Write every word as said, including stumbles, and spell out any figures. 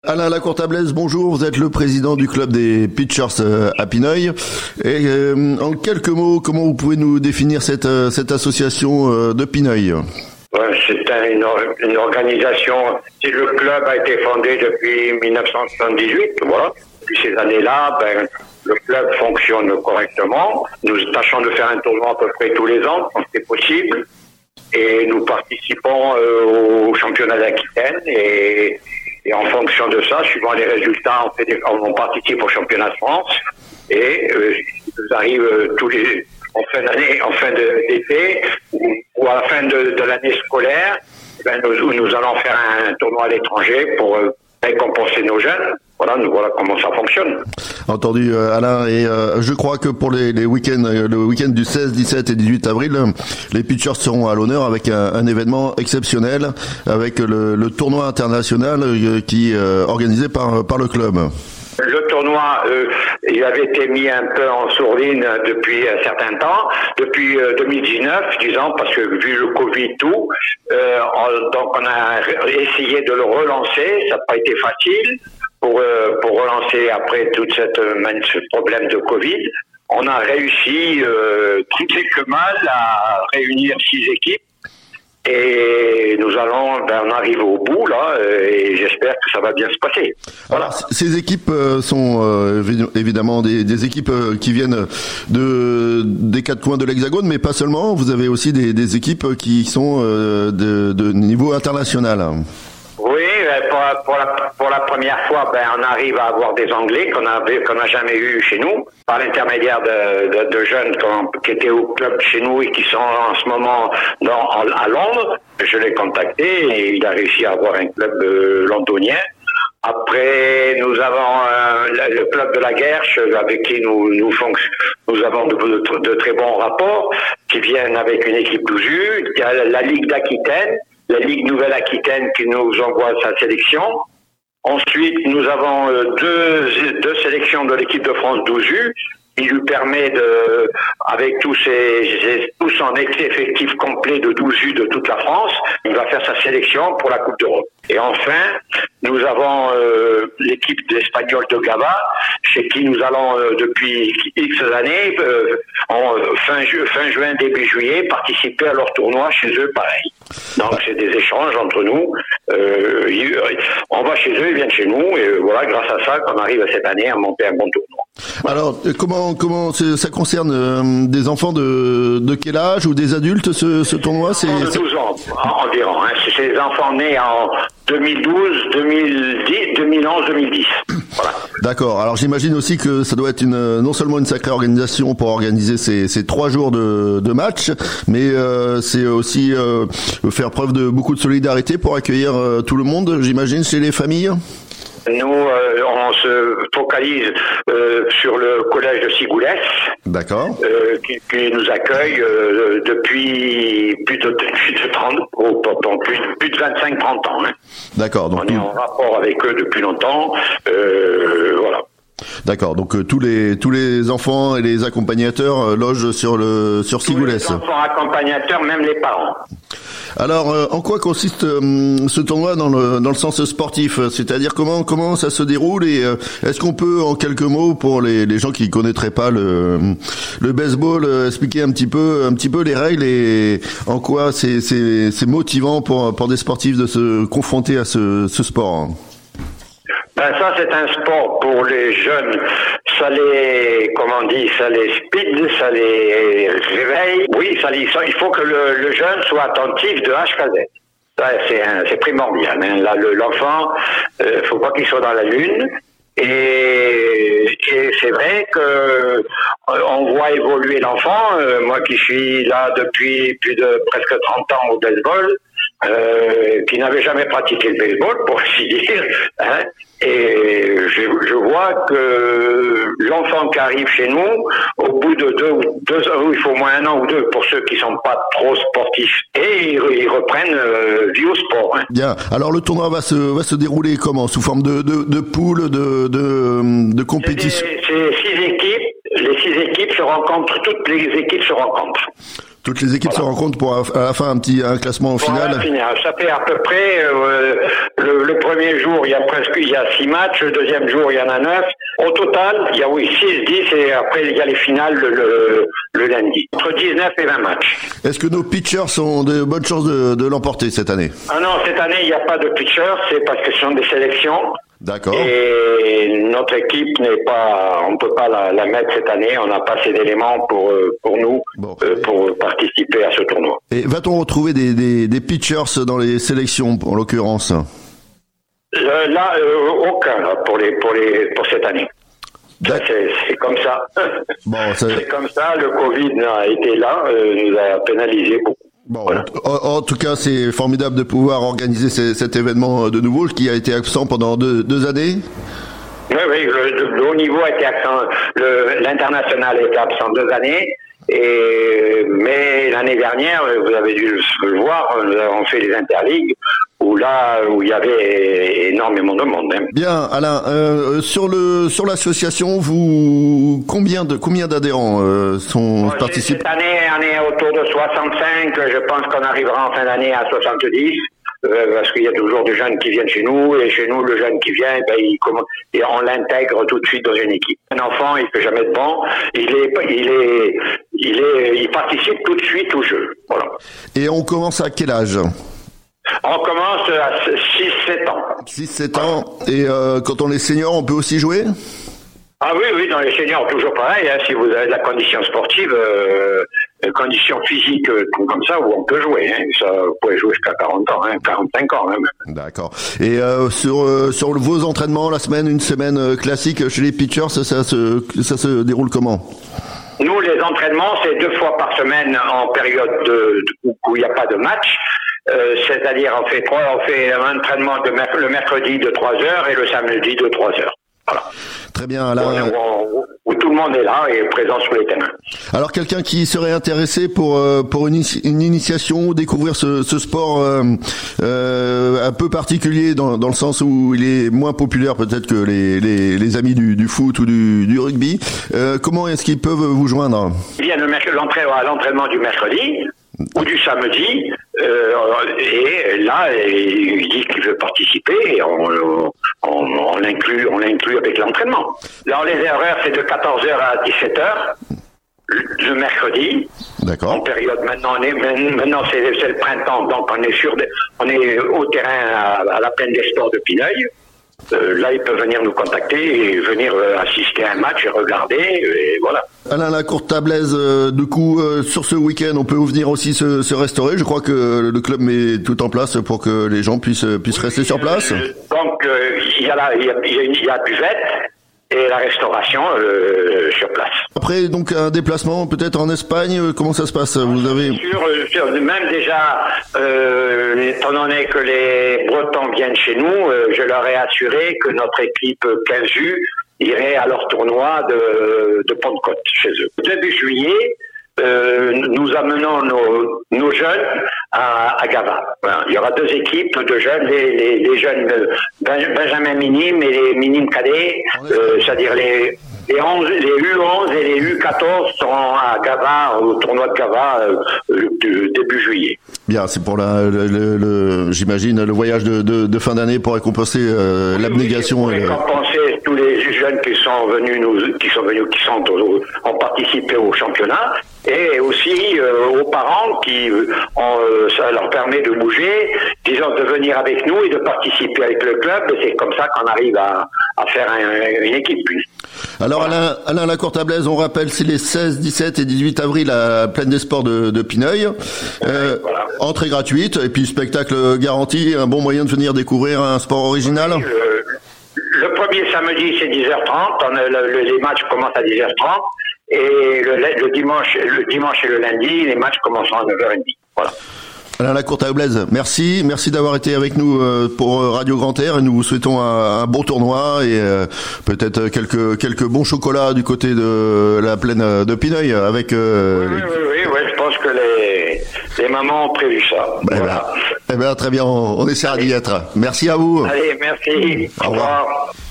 Alain Lacourtablaise, bonjour, vous êtes le président du club des Pitchers à Pineuilh. Et euh, en quelques mots, comment vous pouvez nous définir cette, cette association de Pineuilh ? Ouais, c'est une, une organisation, le club a été fondé depuis dix-neuf cent soixante-dix-huit, voilà. Depuis ces années-là, ben, le club fonctionne correctement. Nous tâchons de faire un tournoi à peu près tous les ans, quand c'est possible. Et nous participons euh, au championnat d'Aquitaine et Et en fonction de ça, suivant les résultats, on, fait des, on participe au championnat de France. Et euh, nous arrive euh, tous les en fin d'année, en fin de, d'été ou, ou à la fin de, de l'année scolaire, ben nous, nous allons faire un tournoi à l'étranger pour euh, récompenser nos jeunes. Voilà, nous voilà comment ça fonctionne. Entendu, euh, Alain. Et euh, je crois que pour les, les week-ends, euh, le week-end du seize, dix-sept et dix-huit avril, euh, les pitchers seront à l'honneur avec un, un événement exceptionnel, avec le, le tournoi international euh, qui est euh, organisé par par le club. Le tournoi, euh, il avait été mis un peu en sourdine depuis un certain temps, depuis euh, deux mille dix-neuf, disons, parce que vu le Covid tout, euh, on, donc on a essayé de le relancer. Ça n'a pas été facile pour euh, pour relancer après tout cette, ce problème de Covid. On a réussi, euh, tant bien que mal, à réunir six équipes. Et nous allons, ben, on arrive au bout là, et j'espère que ça va bien se passer. Voilà. Alors, ces équipes sont euh, évidemment des, des équipes qui viennent de des quatre coins de l'Hexagone, mais pas seulement. Vous avez aussi des, des équipes qui sont euh, de, de niveau international. Oui, pour, pour, la, pour la première fois, ben, on arrive à avoir des Anglais qu'on a qu'on n'a jamais eu chez nous, par l'intermédiaire de, de, de jeunes qui étaient au club chez nous et qui sont en ce moment dans, à Londres. Je l'ai contacté et il a réussi à avoir un club euh, londonien. Après, nous avons euh, le club de la Guerche avec qui nous nous, nous avons de, de, de très bons rapports, qui viennent avec une équipe d'Ouzu. Il y a la Ligue d'Aquitaine, la Ligue Nouvelle-Aquitaine qui nous envoie sa sélection. Ensuite, nous avons euh, deux, deux sélections de l'équipe de France d'Ouzu. Il lui permet de, avec tous ses, tout son effectif complet de d'Ouzu de toute la France, il va faire sa sélection pour la Coupe d'Europe. Et enfin, nous avons euh, l'équipe d'Espagnols de Gava, chez qui nous allons euh, depuis X années, euh, en fin, ju- fin juin, début juillet, participer à leur tournoi chez eux, pareil. Donc c'est des échanges entre nous. Euh, on va chez eux, ils viennent chez nous, et voilà, grâce à ça, qu'on arrive cette année à monter un bon tournoi. Alors, comment comment ça concerne euh, des enfants de de quel âge ou des adultes ce, ce tournoi? C'est de douze ans environ. Hein. C'est des enfants nés en deux mille douze, deux mille dix, deux mille onze, deux mille dix. Voilà. D'accord. Alors j'imagine aussi que ça doit être une non seulement une sacrée organisation pour organiser ces ces trois jours de de match, mais euh, c'est aussi euh, faire preuve de beaucoup de solidarité pour accueillir euh, tout le monde. J'imagine chez les familles. Nous, euh, on se focalise euh, sur le collège de Sigoulès, d'accord, euh, qui, qui nous accueille euh, depuis plus de, plus de trente, oh, pardon, plus, plus de vingt-cinq trente ans. Hein. D'accord. Donc on tout... est en rapport avec eux depuis longtemps. Euh, voilà. D'accord. Donc euh, tous les tous les enfants et les accompagnateurs euh, logent sur le sur Sigoulès. Tous les enfants accompagnateurs, même les parents. Alors, euh, en quoi consiste euh, ce tournoi dans le dans le sens sportif? C'est-à-dire comment comment ça se déroule et euh, est-ce qu'on peut en quelques mots pour les les gens qui connaîtraient pas le le baseball euh, expliquer un petit peu un petit peu les règles et en quoi c'est c'est c'est motivant pour pour des sportifs de se confronter à ce ce sport? Ben ça, c'est un sport pour les jeunes. Ça les, comment on dit, ça les speed, ça les réveille. Oui, ça, les, ça il faut que le, le jeune soit attentif de H à Z. Ça, c'est, un, c'est primordial. Hein. Là, le, l'enfant, euh, faut pas qu'il soit dans la lune. Et, et c'est vrai que euh, on voit évoluer l'enfant. Euh, moi qui suis là depuis plus de presque trente ans au baseball, euh, qui n'avait jamais pratiqué le baseball, pour ainsi dire, hein, et je, je vois que l'enfant qui arrive chez nous, au bout de deux, deux ans, il faut au moins un an ou deux pour ceux qui sont pas trop sportifs, et ils, ils reprennent euh, vie au sport. Hein. Bien. Alors le tournoi va se va se dérouler comment? Sous forme de de, de poule, de de de compétition. C'est, c'est six équipes. Les six équipes se rencontrent. Toutes les équipes se rencontrent. Toutes les équipes Voilà. se rencontrent pour à la fin un petit un classement au Pour final. la finale. Ça fait à peu près euh, le, le premier jour, il y a presque il y a six matchs. Le deuxième jour, il y en a neuf. Au total, il y a oui six, dix et après il y a les finales le, le, le lundi. Entre dix-neuf et vingt matchs. Est-ce que nos pitchers ont de bonnes chances de, de l'emporter cette année? Ah non, cette année il n'y a pas de pitchers, c'est parce que ce sont des sélections. D'accord. Et notre équipe n'est pas, on peut pas la, la mettre cette année. On n'a pas assez d'éléments pour pour nous Bon. euh, pour participer à ce tournoi. Et va-t-on retrouver des, des, des pitchers dans les sélections en l'occurrence? Euh, là, euh, aucun là, pour les pour les pour cette année. Ça, c'est, c'est comme ça. Bon, ça... C'est comme ça. Le Covid a été là, euh, nous a pénalisé beaucoup. Bon, Voilà. en, en tout cas, c'est formidable de pouvoir organiser ce, cet événement de nouveau, qui a été absent pendant deux, deux années. Oui, oui, le, le haut niveau a été absent, le, l'international a été absent deux années, et, mais l'année dernière, vous avez dû le voir, nous avons fait les interligues, où là, où il y avait énormément de monde. Hein. Bien, Alain, euh, sur le sur l'association, vous combien de combien d'adhérents euh, sont Bon, participent? Cette année, on est autour de soixante-cinq, je pense qu'on arrivera en fin d'année à soixante-dix. Euh, parce qu'il y a toujours des jeunes qui viennent chez nous, et chez nous, le jeune qui vient, ben, il, comment, et on l'intègre tout de suite dans une équipe. Un enfant, il fait jamais de banc, il est, il est, il est, il participe tout de suite au jeu. Voilà. Et on commence à quel âge? On commence à six sept ans. six sept ans. Et euh, quand on est senior, on peut aussi jouer? Ah oui, oui, dans les seniors, toujours pareil, hein, si vous avez de la condition sportive, euh, condition physique euh, comme ça, où on peut jouer. Hein, ça, vous pouvez jouer jusqu'à quarante ans, hein, quarante-cinq ans même. D'accord. Et euh, sur euh, sur vos entraînements, la semaine, une semaine euh, classique chez les pitchers, ça, ça se ça se déroule comment? Nous, les entraînements, c'est deux fois par semaine en période de, de, où il n'y a pas de match. Euh, c'est-à-dire, on fait trois, on fait un entraînement de merc- le mercredi de trois heures et le samedi de trois heures. Voilà. Très bien, Alain. Où, où, où tout le monde est là et est présent sur les terrains. Alors, quelqu'un qui serait intéressé pour euh, pour une, une initiation ou découvrir ce, ce sport euh, euh, un peu particulier dans, dans le sens où il est moins populaire peut-être que les, les, les amis du, du foot ou du, du rugby, euh, comment est-ce qu'ils peuvent vous joindre? Il vient l'entraînement à l'entraînement du mercredi ou du samedi, euh, et là, il dit qu'il veut participer, et on, on, on l'inclut, on l'inclut avec l'entraînement. Alors les horaires, c'est de quatorze heures à dix-sept heures, le mercredi. D'accord. En période, maintenant, on est, maintenant c'est, c'est le printemps, donc on est sur, on est au terrain à, à la plaine des sports de Pineuil. Euh, là, ils peuvent venir nous contacter et venir euh, assister à un match et regarder, et voilà. Alain Lacourtablaise, euh, du coup, euh, sur ce week-end, on peut venir aussi se, se restaurer. Je crois que le club met tout en place pour que les gens puissent puissent Oui, rester sur place. Euh, donc, euh, il y a la, il y a, il y a, une, il y a la buvette et la restauration euh, sur place. Après, donc, un déplacement peut-être en Espagne, euh, comment ça se passe? Vous avez... Sur, sur, même déjà, euh, étant donné que les Bretons viennent chez nous, euh, je leur ai assuré que notre équipe quinze U irait à leur tournoi de, de Pentecôte chez eux. Début juillet, euh, nous amenons nos, nos jeunes à, à Gava. Voilà. Il y aura deux équipes de jeunes, les, les, les jeunes Benjamin Minime et les Minimes cadets, euh, c'est-à-dire les... Les, onze, les U onze et les U quatorze seront à Gava, au tournoi de Gava, euh, début juillet. Bien, c'est pour la, le, le, le j'imagine, le voyage de, de, de fin d'année pour récompenser euh, oui, l'abnégation. Oui, pour récompenser le... tous les jeunes qui sont venus, nous, qui sont venus, qui sont au, ont participé au championnat, et aussi euh, aux parents qui, ont, euh, ça leur permet de bouger, disons de venir avec nous et de participer avec le club. Et c'est comme ça qu'on arrive à, à faire un, une équipe. Alors Alain, Alain Lacourtablaise, on rappelle, c'est les seize, dix-sept et dix-huit avril à la Plaine des Sports de, de Pineuil. Euh, voilà. Entrée gratuite et puis spectacle garanti, un bon moyen de venir découvrir un sport original. Oui, le, le premier samedi c'est dix heures trente, on a, le, les matchs commencent à dix heures trente et le, le dimanche, le dimanche et le lundi les matchs commenceront à neuf heures trente. Voilà. Alain Lacourtablaise, merci, merci d'avoir été avec nous pour Radio Grand Air et nous vous souhaitons un, un bon tournoi et euh, peut-être quelques quelques bons chocolats du côté de la plaine de Pineuil avec. Euh, oui, oui, oui, oui, je pense que les les mamans ont prévu ça. Ben voilà. Ben, eh ben très bien, on, on essaiera d'y être. Merci à vous. Allez, merci. Au revoir. Au revoir.